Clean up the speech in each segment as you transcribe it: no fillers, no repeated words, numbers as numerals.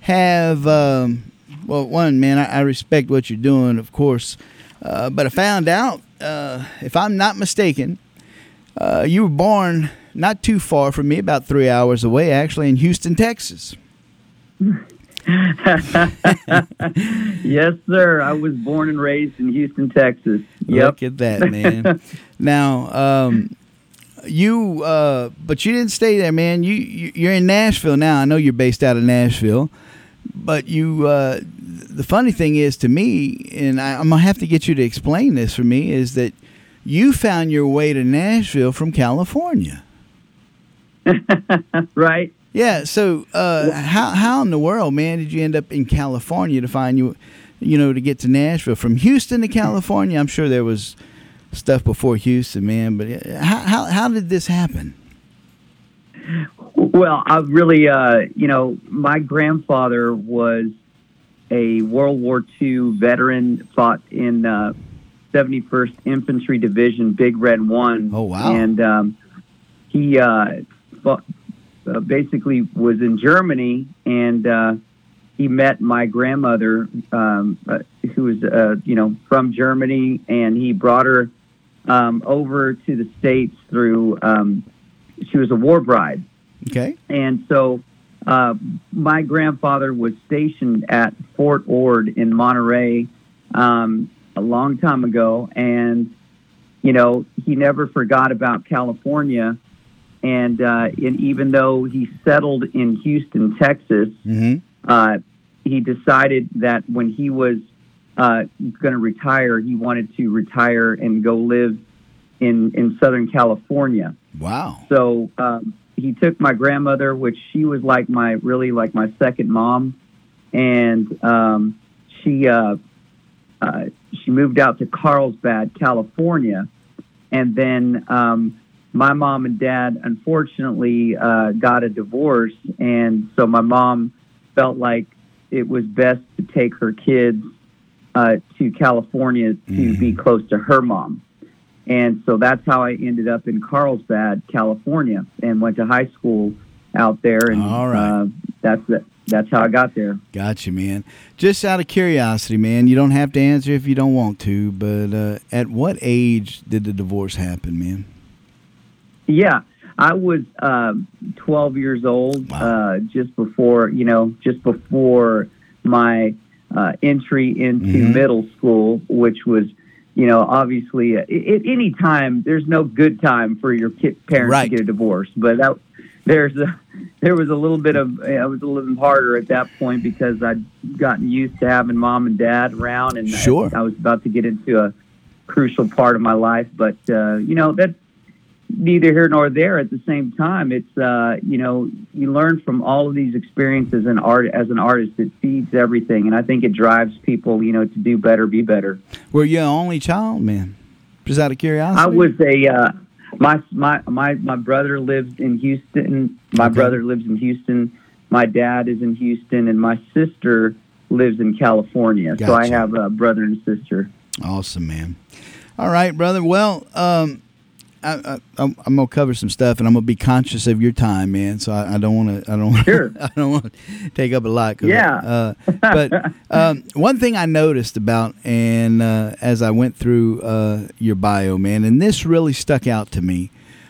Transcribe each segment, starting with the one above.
have, well, one, man, I respect what you're doing, of course, but I found out, if I'm not mistaken, you were born not too far from me, about 3 hours away, actually, in Houston, Texas. Yes, sir. I was born and raised in Houston, Texas. Yep. Look at that, man. Now, but you didn't stay there, man. You're in Nashville now. I know you're based out of Nashville, but the funny thing is to me, and I'm gonna have to get you to explain this for me, is that you found your way to Nashville from California. Right. Yeah. So, how in the world, man, did you end up in California to find to get to Nashville from Houston to California? I'm sure there was stuff before Houston, man, but how did this happen? Well, I really, my grandfather was a World War II veteran, fought in 71st Infantry Division, Big Red 1. Oh, wow. And he basically was in Germany, and he met my grandmother, who was, from Germany, and he brought her over to the States through, she was a war bride. Okay. And so my grandfather was stationed at Fort Ord in Monterey a long time ago, and, he never forgot about California. And even though he settled in Houston, Texas, Mm-hmm. He decided that when he was going to retire, he wanted to retire and go live in Southern California. Wow. So he took my grandmother, which she was like my second mom, and she moved out to Carlsbad, California, and then my mom and dad unfortunately got a divorce, and so my mom felt like it was best to take her kids to California to be close to her mom. And so that's how I ended up in Carlsbad, California, and went to high school out there. And all right. That's how I got there. Gotcha, man. Just out of curiosity, man, you don't have to answer if you don't want to, but at what age did the divorce happen, man? Yeah, I was 12 years old. Wow. Just before my entry into middle school, which was, obviously at any time, there's no good time for your parents Right. to get a divorce. But there was a little bit of, I was a little harder at that point because I'd gotten used to having mom and dad around, and Sure. I was about to get into a crucial part of my life. But, that's neither here nor there. At the same time, it's, you learn from all of these experiences as an artist. It feeds everything. And I think it drives people, to do better, be better. Were you an only child, man? Just out of curiosity? I was my brother lives in Houston. My brother lives in Houston. My dad is in Houston, and my sister lives in California. Gotcha. So I have a brother and sister. Awesome, man. All right, brother. Well, I'm gonna cover some stuff, and I'm gonna be conscious of your time, man. So I don't want to. Sure. I don't want to take up a lot. Yeah. But one thing I noticed about, and as I went through your bio, man, and this really stuck out to me.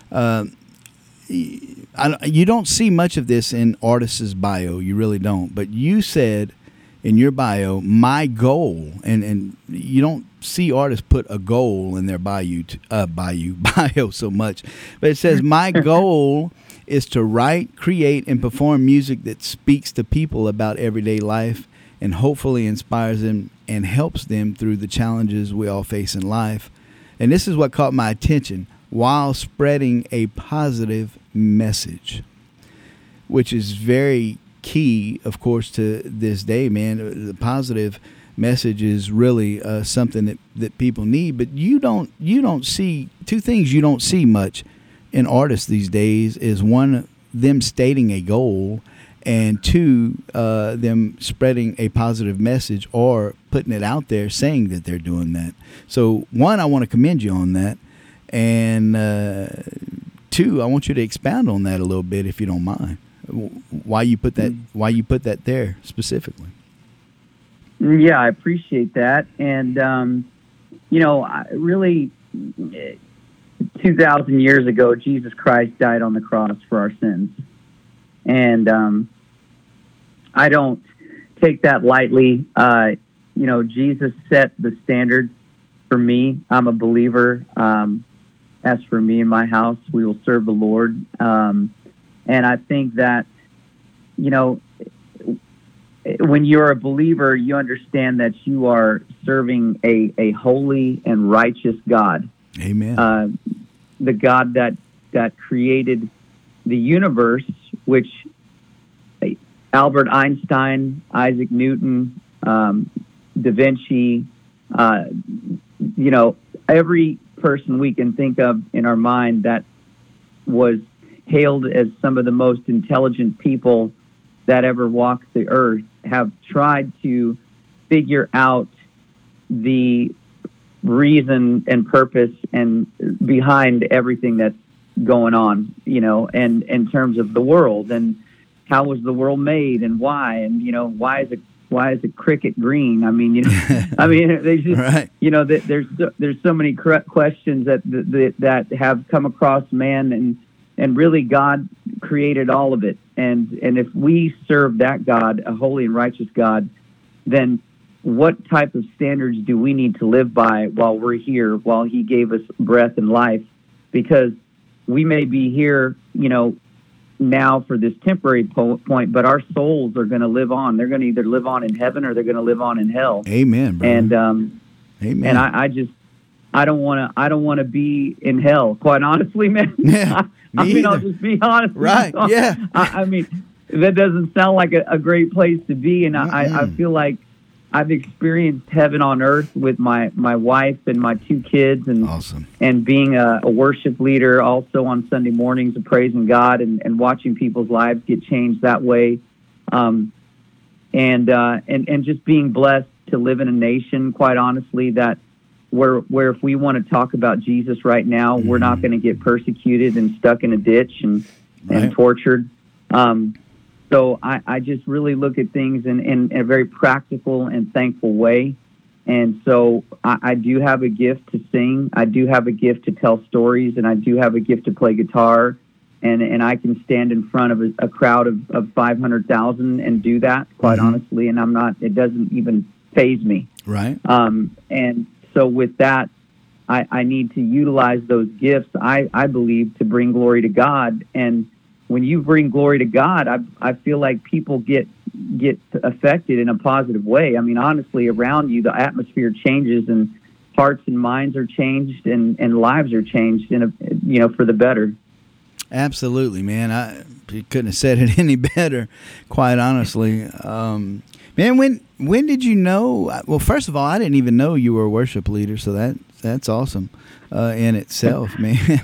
You don't see much of this in artists' bio. You really don't. But you said in your bio, my goal, and you don't see artists put a goal in their bio so much, but it says my goal is to write, create, and perform music that speaks to people about everyday life and hopefully inspires them and helps them through the challenges we all face in life. And this is what caught my attention, while spreading a positive message, which is very key, of course, to this day, man. The positive message is really something that people need. But you don't see two things you don't see much in artists these days is one, them stating a goal, and two, them spreading a positive message or putting it out there saying that they're doing that. So one, I want to commend you on that, and two, I want you to expound on that a little bit if you don't mind. why you put that there specifically. Yeah, I appreciate that. And, really, 2,000 years ago, Jesus Christ died on the cross for our sins. And I don't take that lightly. Jesus set the standard for me. I'm a believer. As for me and my house, we will serve the Lord. And I think that, when you're a believer, you understand that you are serving a holy and righteous God. Amen. The God that created the universe, which Albert Einstein, Isaac Newton, Da Vinci, every person we can think of in our mind that was hailed as some of the most intelligent people that ever walked the earth have tried to figure out the reason and purpose and behind everything that's going on, and in terms of the world and how was the world made and why, and why is a cricket green? I mean, they just, right. There's so many questions that have come across man, and really God created all of it. And if we serve that God, a holy and righteous God, then what type of standards do we need to live by while we're here, while he gave us breath and life? Because we may be here, now for this temporary point, but our souls are going to live on. They're going to either live on in heaven or they're going to live on in hell. Amen, brother. And amen. And I don't want to be in hell, quite honestly, man. Yeah, I'll just be honest. Right? Yeah. That doesn't sound like a great place to be, and I feel like I've experienced heaven on earth with my wife and my 2 kids, and awesome. And being a worship leader also on Sunday mornings of praising God and watching people's lives get changed that way, and just being blessed to live in a nation, quite honestly, that where if we want to talk about Jesus right now, we're not going to get persecuted and stuck in a ditch and tortured. So I just really look at things in a very practical and thankful way. And so I do have a gift to sing. I do have a gift to tell stories, and I do have a gift to play guitar. And I can stand in front of a crowd of 500,000 and do that, quite honestly. And it doesn't even faze me. Right. And so with that, I need to utilize those gifts, I believe, to bring glory to God. And when you bring glory to God, I feel like people get affected in a positive way. I mean, honestly, around you, the atmosphere changes, and hearts and minds are changed, and lives are changed for the better. Absolutely, man. You couldn't have said it any better, quite honestly. Man, when did you know? Well, first of all, I didn't even know you were a worship leader, so that's awesome in itself, man.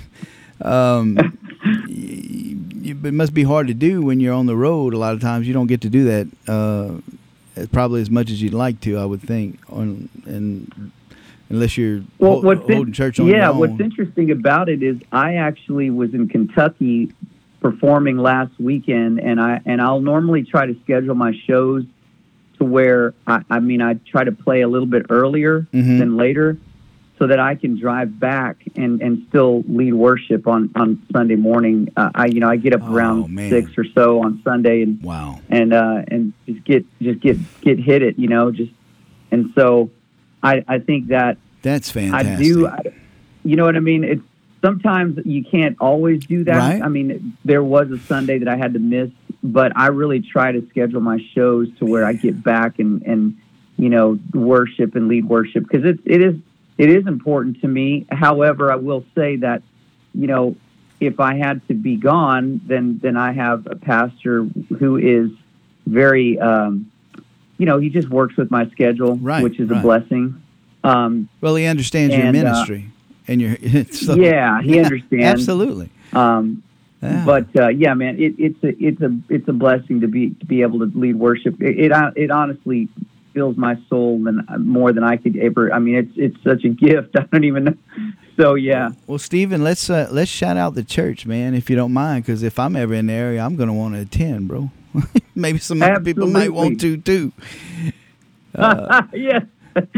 It must be hard to do when you're on the road. A lot of times you don't get to do that probably as much as you'd like to, I would think, unless you're holding church on your own. What's interesting about it is I actually was in Kentucky performing last weekend, and I'll normally try to schedule my shows to where I try to play a little bit earlier than later, so that I can drive back and still lead worship on Sunday morning. I get up around 6 or so on Sunday and wow, and just get hit it, and so I think that's fantastic. I do, you know what I mean? It's sometimes you can't always do that. Right. I mean, there was a Sunday that I had to miss, but I really try to schedule my shows to where I get back and worship and lead worship, because it is important to me. However, I will say that, if I had to be gone, then I have a pastor who is very, he just works with my schedule, which is a blessing. Well, he understands your ministry and your. He understands Absolutely. But man, it's a blessing to be able to lead worship. It honestly fills my soul more than I could ever. I mean, it's such a gift. I don't even know. So yeah. Well, Stephen, let's shout out the church, man, if you don't mind, because if I'm ever in the area, I'm going to want to attend, bro. Maybe some other people might want to too. Yes.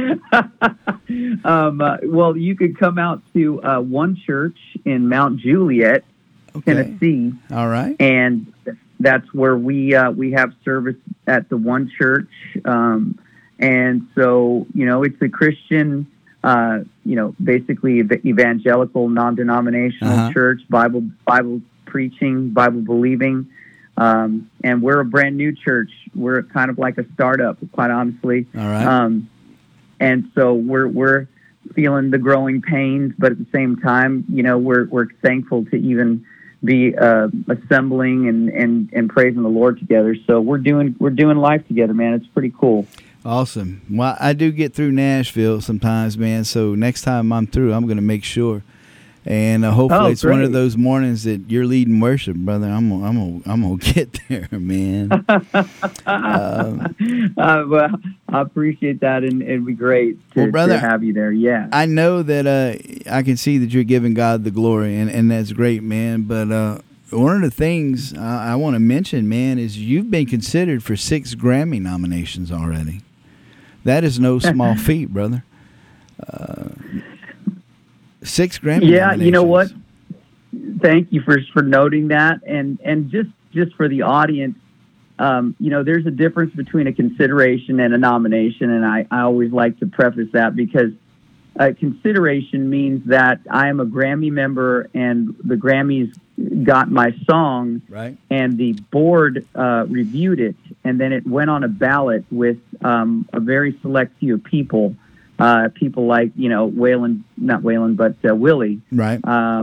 Well, you could come out to One Church in Mount Juliet, Tennessee. All right. And that's where we have service at the One Church. And so, it's a Christian, basically evangelical, non-denominational church, Bible preaching, Bible believing. And we're a brand new church. We're kind of like a startup, quite honestly. All right. And so we're feeling the growing pains, but at the same time, we're thankful to even be assembling and praising the Lord together. So we're doing life together, man. It's pretty cool. Awesome. Well, I do get through Nashville sometimes, man. So next time I'm through, I'm going to make sure. And hopefully it's one of those mornings that you're leading worship, brother. I'm gonna get there, man. Well, I appreciate that, and it'd be great to have you there. Yeah, I know that I can see that you're giving God the glory, and that's great, man. But one of the things I want to mention, man, is you've been considered for 6 Grammy nominations already. That is no small feat, brother. 6 Grammy nominations. You know what? Thank you for noting that, and just for the audience, there's a difference between a consideration and a nomination, and I always like to preface that because consideration means that I am a Grammy member, and the Grammys got my song, right, and the board reviewed it, and then it went on a ballot with a very select few people. People like, not Waylon, but Willie. Right.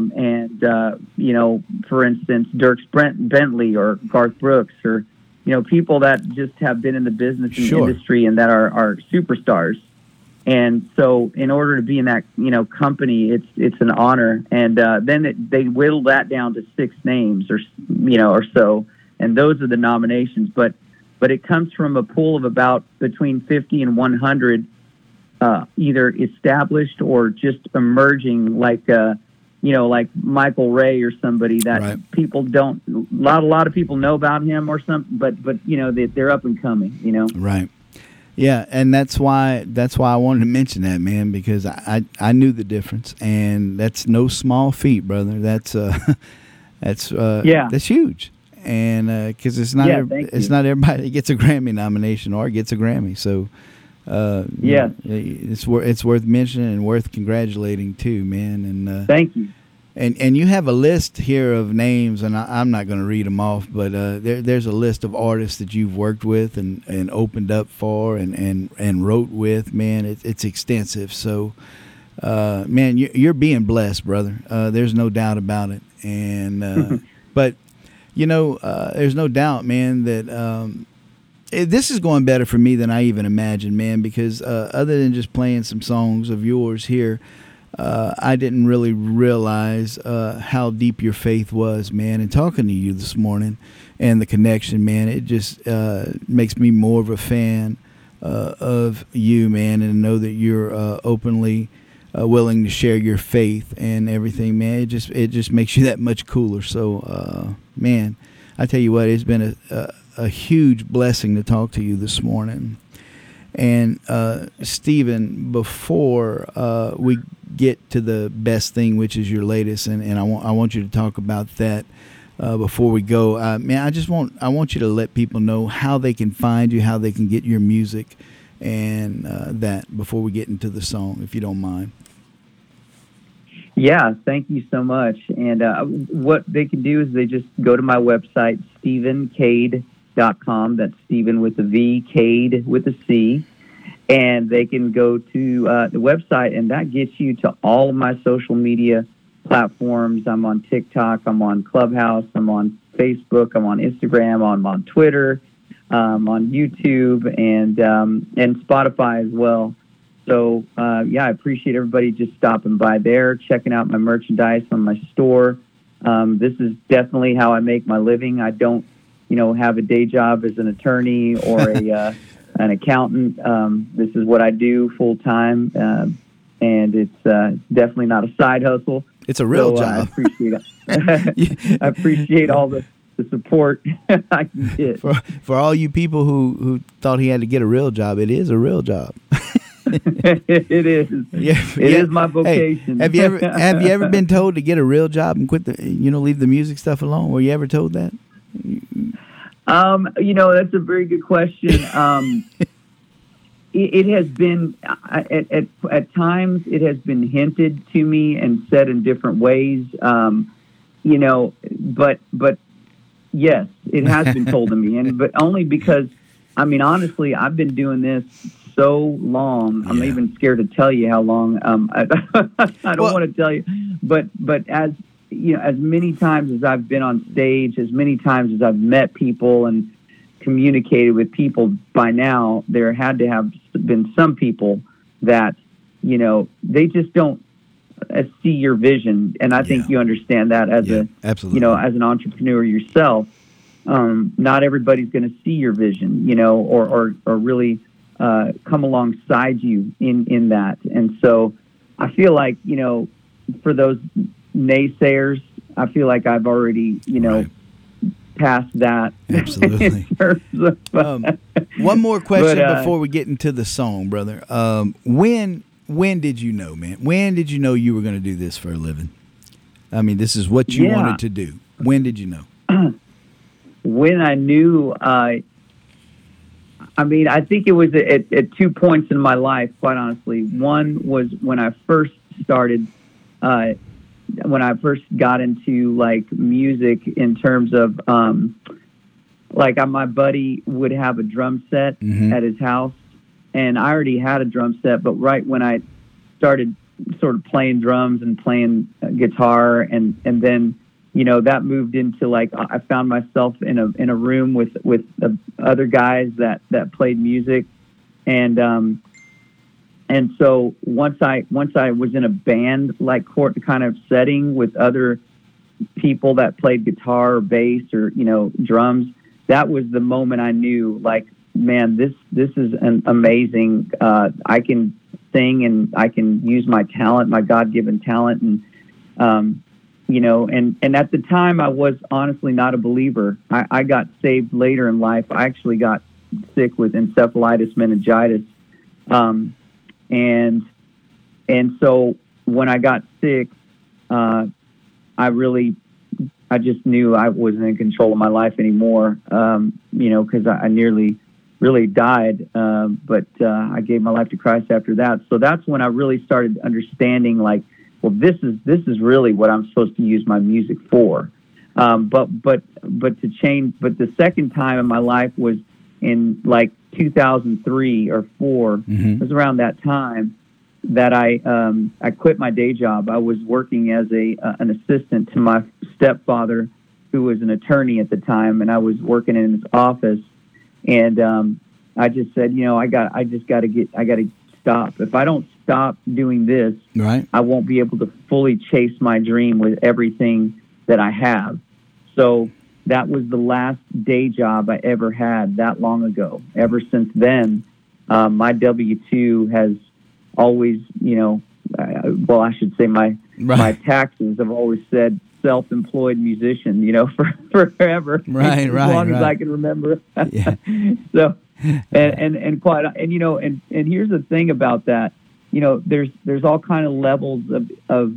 For instance, Dierks Bentley or Garth Brooks or, people that just have been in the business and industry and that are superstars. And so in order to be in that, company, it's an honor. And then they whittled that down to 6 names or so. And those are the nominations. But it comes from a pool of about between 50 and 100 either established or just emerging, like Michael Ray or somebody that people don't. A lot of people know about him or something, but they're up and coming. Right. Yeah, and that's why I wanted to mention that, man, because I knew the difference, and that's no small feat, brother. That's huge, and because it's not everybody that gets a Grammy nomination or gets a Grammy, so. It's worth mentioning and worth congratulating too, man. And thank you. And you have a list here of names, and I'm not going to read them off, but there's a list of artists that you've worked with and opened up for and wrote with. Man, it's extensive. So, man, you're being blessed, brother. There's no doubt about it. And but there's no doubt, man, that. This is going better for me than I even imagined, man, because other than just playing some songs of yours here, I didn't really realize how deep your faith was, man. And talking to you this morning and the connection, man, it just makes me more of a fan of you, man, and know that you're openly willing to share your faith and everything, man. It just makes you that much cooler. So, man, I tell you what, it's been a huge blessing to talk to you this morning. And Stephen, before we get to the best thing, which is your latest, and I want you to talk about that before we go. Man, I want you to let people know how they can find you, how they can get your music, and that before we get into the song, if you don't mind. Yeah, thank you so much. And what they can do is they just go to my website, StephenCade.com. That's Stephen with a V, Cade with a C. And they can go to the website, and that gets you to all of my social media platforms. I'm on TikTok. I'm on Clubhouse. I'm on Facebook. I'm on Instagram. I'm on Twitter. On YouTube and Spotify as well. So, I appreciate everybody just stopping by there, checking out my merchandise on my store. This is definitely how I make my living. I don't, have a day job as an attorney or an accountant. This is what I do full time. Mm-hmm. and it's definitely not a side hustle. It's a real So, job. I appreciate it. I appreciate all the support I can get. For all you people who thought he had to get a real job, it is a real job. It is. Yeah, It is my vocation. Hey, have you ever been told to get a real job and quit leave the music stuff alone? Were you ever told that? That's a very good question. It has been at times it has been hinted to me and said in different ways. But yes, it has been told to me, but only because, honestly, I've been doing this so long. I'm even scared to tell you how long. I don't want to tell you, but as as many times as I've been on stage, as many times as I've met people and communicated with people, by now there had to have been some people that they just don't see your vision, and I think you understand that as absolutely. As an entrepreneur yourself. Not everybody's going to see your vision, or really come alongside you in that. And so I feel like, for those naysayers, I feel like I've already, right. past that. Absolutely. One more question before we get into the song, brother. When did you know, man? When did you know you were going to do this for a living? This is what you wanted to do. When did you know? When I knew, I think it was at 2 points in my life, quite honestly. One was when I first started, when I first got into like music in terms of, my buddy would have a drum set at his house, and I already had a drum set, but right when I started sort of playing drums and playing guitar, and then, that moved into I found myself in a room with other guys that played music. And so once I was in a band, kind of setting with other people that played guitar or bass or, drums, that was the moment I knew, man, this is an amazing, I can sing and I can use my talent, my God-given talent. And, and at the time I was honestly not a believer. I got saved later in life. I actually got sick with encephalitis meningitis. And so when I got sick, I just knew I wasn't in control of my life anymore, because I nearly really died. But I gave my life to Christ after that. So that's when I really started understanding, well, this is really what I'm supposed to use my music for. But the second time in my life was in 2003 or 4. It was around that time that I quit my day job. I was working as an assistant to my stepfather, who was an attorney at the time, and I was working in his office. And I just said, I got to stop. If I don't stop doing this, right, I won't be able to fully chase my dream with everything that I have. So that was the last day job I ever had that long ago. Ever since then, my W-2 has always, I should say my taxes have always said self-employed musician, forever. Right, as long as I can remember. Yeah. So, and here's the thing about that. There's all kind of levels of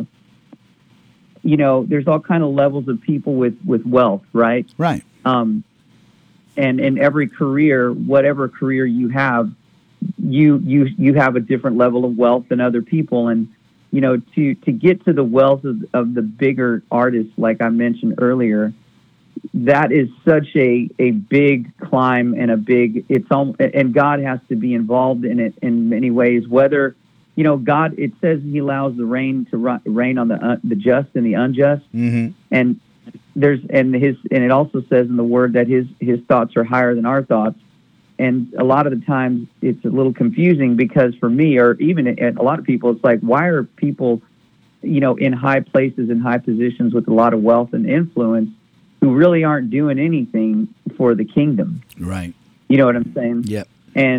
there's all kind of levels of people with wealth, right? Right. And in every career, whatever career you have, you have a different level of wealth than other people. And, to get to the wealth of the bigger artists, like I mentioned earlier, that is such a big climb and and God has to be involved in it in many ways. Whether, God, it says He allows the rain to rain on the just and the unjust, and it also says in the Word that His thoughts are higher than our thoughts. And a lot of the times it's a little confusing, because for me, or even a lot of people, it's like, why are people, in high places and high positions with a lot of wealth and influence, who really aren't doing anything for the kingdom? Right. You know what I'm saying? Yep. And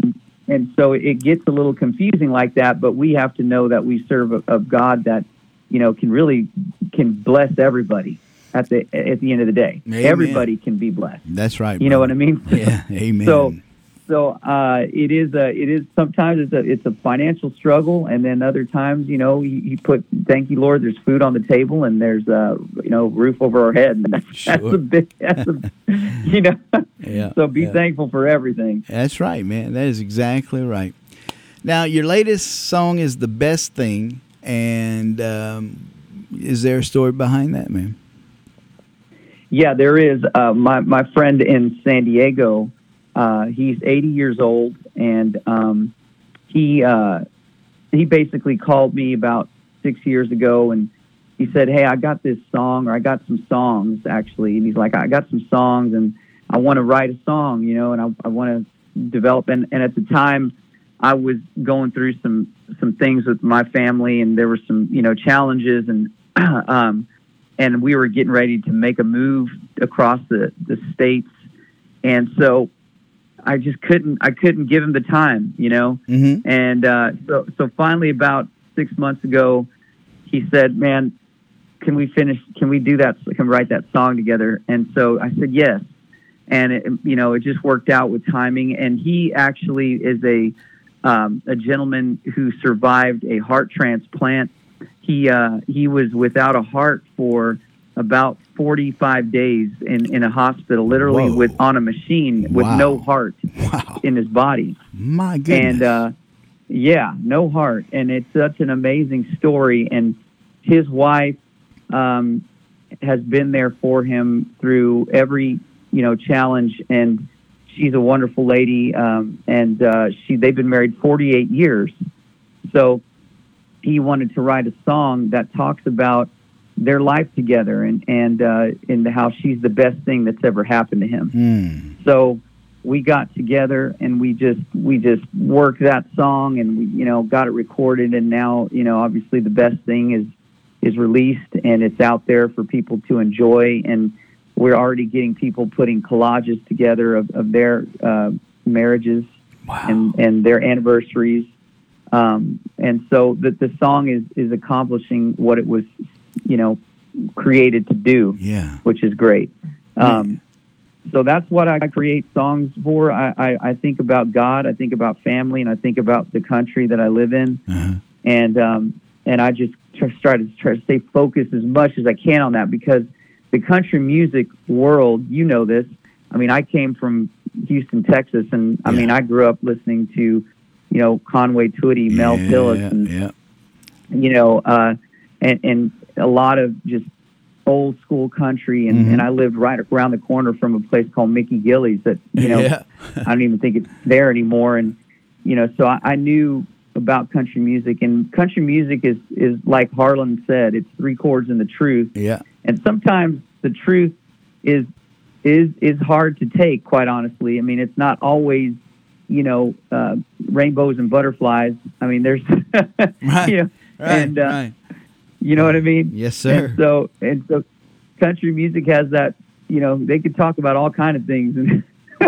and so it gets a little confusing like that. But we have to know that we serve a God that, you know, can bless everybody at the end of the day. Amen. Everybody can be blessed. That's right. You know what I mean? Yeah. Amen. So it is sometimes it's a financial struggle, and then other times, you know, you put, thank you, Lord, there's food on the table and there's you know, roof over our head. And that's a big, you know. Yeah. So be thankful for everything. That's right, man. That is exactly right. Now, your latest song is The Best Thing, and is there a story behind that, man? Yeah, there is. My friend in San Diego, he's 80 years old, and he basically called me about 6 years ago, and he said, "Hey, I got this song, or I got some songs actually." And he's like, "I got some songs, and I want to write a song, you know, and I want to develop." And at the time, I was going through some things with my family, and there were some, you know, challenges, and and we were getting ready to make a move across the states, and so I just couldn't give him the time, you know. Mm-hmm. And so finally, about 6 months ago, he said, "Man, can we do that? Can we write that song together?" And so I said yes, and it just worked out with timing. And he actually is a gentleman who survived a heart transplant. He was without a heart for about 45 days in a hospital, literally Whoa. on a machine with Wow. no heart in his body. My goodness. And no heart. And it's such an amazing story. And his wife has been there for him through every, you know, challenge. And she's a wonderful lady. And they've been married 48 years. So he wanted to write a song that talks about their life together and how she's the best thing that's ever happened to him. So we got together and we just worked that song, and we, you know, got it recorded, and now, you know, obviously The Best Thing is released and it's out there for people to enjoy, and we're already getting people putting collages together of their marriages. Wow. and their anniversaries. And so the song is accomplishing what it was, you know, created to do, which is great. So that's what I create songs for. I think about God, I think about family, and I think about the country that I live in. Uh-huh. And I just try to stay focused as much as I can on that, because the country music world, you know this. I mean, I came from Houston, Texas, and I mean, I grew up listening to, you know, Conway Twitty, Mel Tillis, and you know, and a lot of just old school country, and I lived right around the corner from a place called Mickey Gillies that, you know, I don't even think it's there anymore. And, you know, so I knew about country music, and country music is like Harlan said, it's three chords and the truth. Yeah. And sometimes the truth is hard to take, quite honestly. I mean, it's not always, you know, rainbows and butterflies. I mean, there's, Right. you know, and, right. you know what I mean? Yes, sir. And so country music has that, you know, they could talk about all kind of things.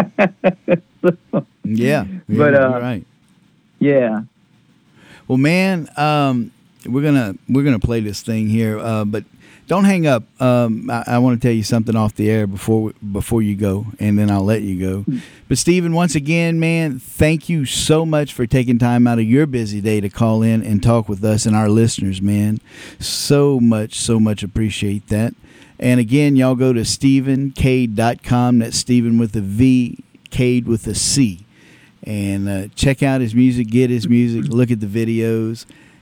So, Yeah. But, you're right. Yeah. Well, man, we're gonna play this thing here, but don't hang up. I want to tell you something off the air before you go, and then I'll let you go. But Stephen, once again, man, thank you so much for taking time out of your busy day to call in and talk with us and our listeners, man. So much appreciate that. And again, y'all go to StephenCade.com. That's Stephen with a V, Cade with a C. And check out his music, get his music, look at the videos.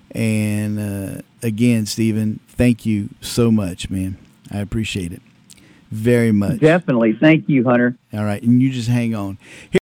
And again, Stephen, thank you so much, man. I appreciate it very much. Definitely. Thank you, Hunter. All right. And you just hang on.